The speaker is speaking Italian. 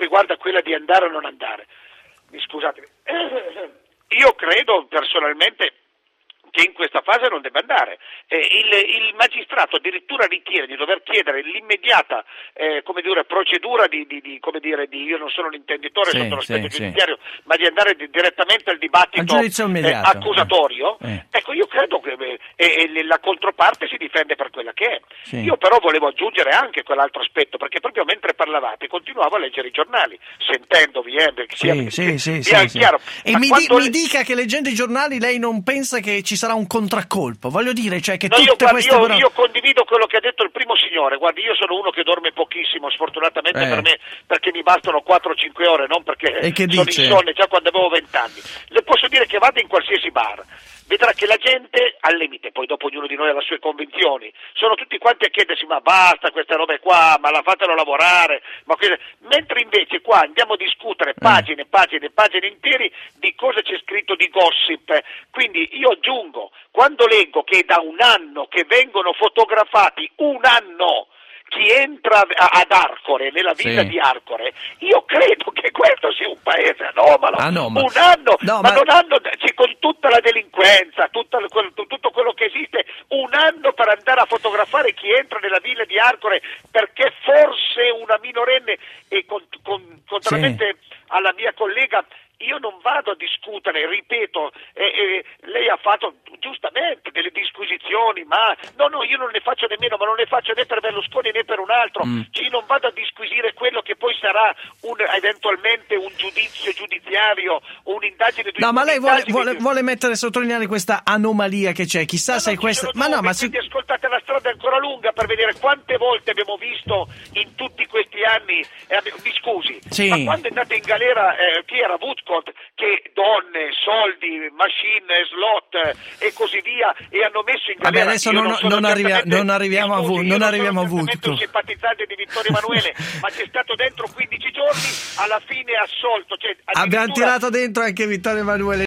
riguarda quella di andare o non andare, scusatemi, io credo personalmente che in questa fase non debba andare. Il magistrato addirittura ritiene di dover chiedere l'immediata procedura io non sono un intenditore sotto l'aspetto giudiziario, ma di andare direttamente al dibattito accusatorio. Ecco, io credo che la controparte si difende per quella che è. Io però volevo aggiungere anche quell'altro aspetto, perché proprio mentre parlavate continuavo a leggere i giornali, sentendovi, chiaro. E mi dica che leggendo i giornali lei non pensa che ci sarà un contraccolpo, voglio dire, cioè che io condivido quello che ha detto il primo signore. Guardi, io sono uno che dorme pochissimo, sfortunatamente per me, perché mi bastano 4-5 ore, non perché sono insonne già quando avevo 20 anni. Le posso dire che vada in qualsiasi bar, vedrà che la gente, al limite, poi dopo ognuno di noi ha le sue convinzioni, sono tutti quanti a chiedersi ma basta queste robe qua, ma fatelo lavorare, mentre invece qua andiamo a discutere pagine interi di cosa c'è scritto di gossip. Quindi io aggiungo, quando leggo che è da un anno che vengono fotografati, chi entra ad Arcore, nella villa di Arcore, io credo che questo sia un paese anomalo. Un anno, non hanno, con tutta la delinquenza, tutto quello che esiste, un anno per andare a fotografare chi entra nella villa di Arcore, perché forse una minorenne, e contrariamente alla mia collega, io non vado a discutere, ripeto, lei ha fatto giustamente delle disquisizioni, ma io non ne faccio nemmeno, ma non ne faccio né per Berlusconi né per un altro, non vado a disquisire quello che poi sarà eventualmente un giudizio giudiziario, un'indagine giudiziaria. No, ma lei vuole sottolineare questa anomalia che c'è, chissà se è questa... Quindi ascoltate, la strada è ancora lunga per vedere quante volte abbiamo visto in tutti questi anni, mi scusi, ma quando è andato in galera, chi era Woodcock, che donne, soldi, machine, slot e così via, e hanno messo in galera. Adesso non arriviamo a Woodcock. Un simpatizzante di Vittorio Emanuele, ma c'è stato dentro 15 giorni, alla fine assolto. Abbiamo tirato dentro anche Vittorio Emanuele.